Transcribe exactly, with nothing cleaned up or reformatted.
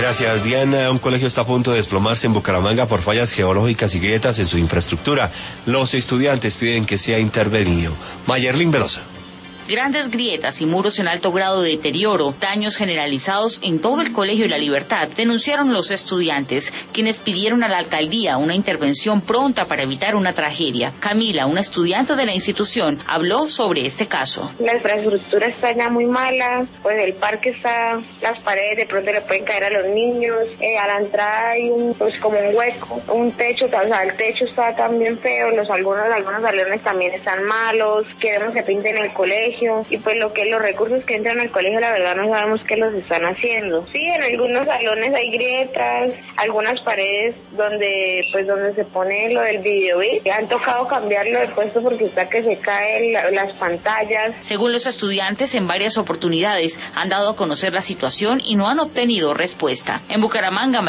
Gracias, Diana. Un colegio está a punto de desplomarse en Bucaramanga por fallas geológicas y grietas en su infraestructura. Los estudiantes piden que sea intervenido. Mayerlin Velosa. Grandes grietas y muros en alto grado de deterioro, daños generalizados en todo el Colegio La Libertad, denunciaron los estudiantes, quienes pidieron a la alcaldía una intervención pronta para evitar una tragedia. Camila, una estudiante de la institución, habló sobre este caso. La infraestructura está ya muy mala, pues el parque está, las paredes de pronto le pueden caer a los niños, eh, a la entrada hay un, pues como un hueco, un techo, o sea, el techo está también feo, los algunos, algunos salones también están malos, queremos que pinten el colegio. Y pues lo que los recursos que entran al colegio, la verdad no sabemos qué los están haciendo. Sí, en algunos salones hay grietas, algunas paredes donde pues donde se pone lo del videobit. Han tocado cambiarlo de puesto porque está que se caen la, las pantallas. Según los estudiantes, en varias oportunidades han dado a conocer la situación y no han obtenido respuesta. En Bucaramanga,